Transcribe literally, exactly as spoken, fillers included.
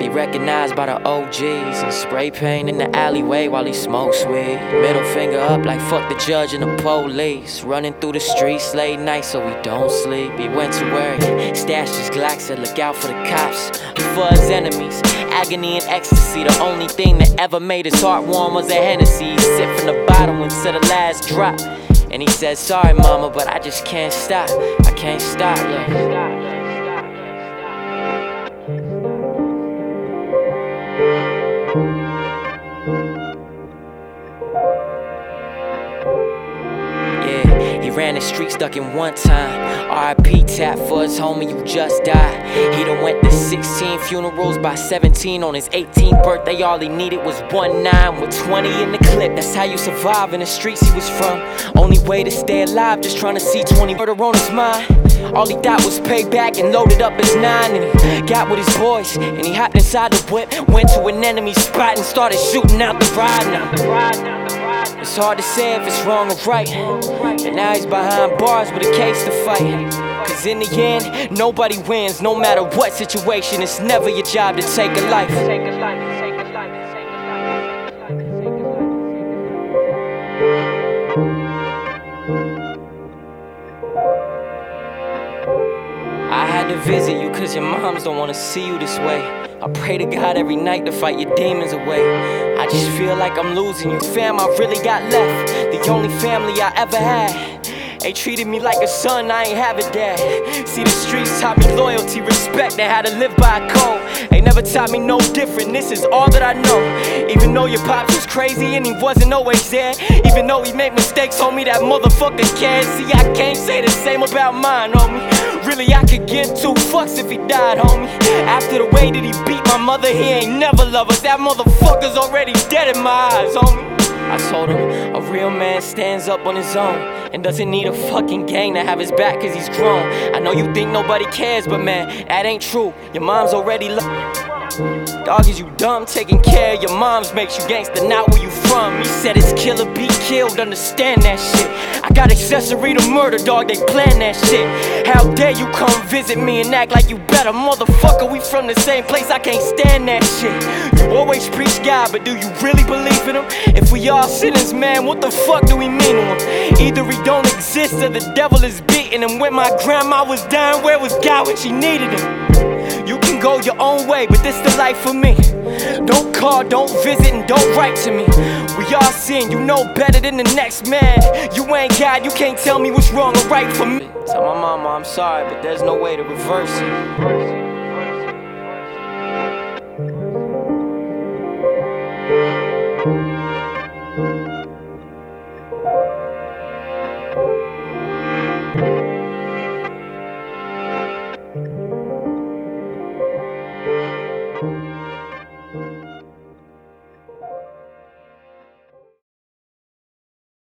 He recognized by the O Gs and spray paint in the alleyway while he smokes weed. Middle finger up like fuck the judge and the police. Running through the streets late night so we don't sleep. He went to where he stashed his Glock, said look out for the cops, for his enemies. Agony and ecstasy, the only thing that ever made his heart warm was a Hennessy. He sipped from the bottle until the last drop, and he said sorry mama, but I just can't stop. I can't stop, look. Yeah, he ran the streets ducking one time. R I P tap for his homie who just died. He done went to sixteen funerals by seventeen. On his eighteenth birthday, all he needed was one nine with twenty in the clip. That's how you survive in the streets he was from. Only way to stay alive, just trying to see twenty murder on his mind. All he thought was payback and loaded up his nine. And he got with his boys and he hopped inside the whip, went to an enemy spot and started shooting out the ride. Now it's hard to say if it's wrong or right, and now he's behind bars with a case to fight. Cause in the end, nobody wins, no matter what situation. It's never your job to take a life. I had to visit you cause your moms don't wanna see you this way. I pray to God every night to fight your demons away. I just feel like I'm losing you. Fam, I really got left, the only family I ever had. They treated me like a son, I ain't have a dad. See, the streets taught me loyalty, respect, and how to live by a code. They never taught me no different, this is all that I know. Even though your pops was crazy and he wasn't always there, even though he made mistakes, homie, that motherfucker cares. See, I can't say the same about mine, homie. Really, I could give two fucks if he died, homie. After the way that he beat my mother, he ain't never love us. That motherfucker's already dead in my eyes, homie. I told him a real man stands up on his own and doesn't need a fucking gang to have his back cause he's grown. I know you think nobody cares, but man, that ain't true. Your mom's already lo- Dog, is you dumb? Taking care of your moms makes you gangster, not where you from. He said it's kill or be killed, understand that shit. I got accessory to murder, dog, they plan that shit. How dare you come visit me and act like you better? Motherfucker, we from the same place, I can't stand that shit. You always preach God, but do you really believe in him? If we all sinners, man, what the fuck do we mean to him? Either he don't exist or the devil is beating him. When my grandma was dying, where was God when she needed him? You can go your own way, but this the life for me. Don't call, don't visit, and don't write to me. We all sin, you know better than the next man. You ain't God, you can't tell me what's wrong or right for me. Tell my mama I'm sorry, but there's no way to reverse it.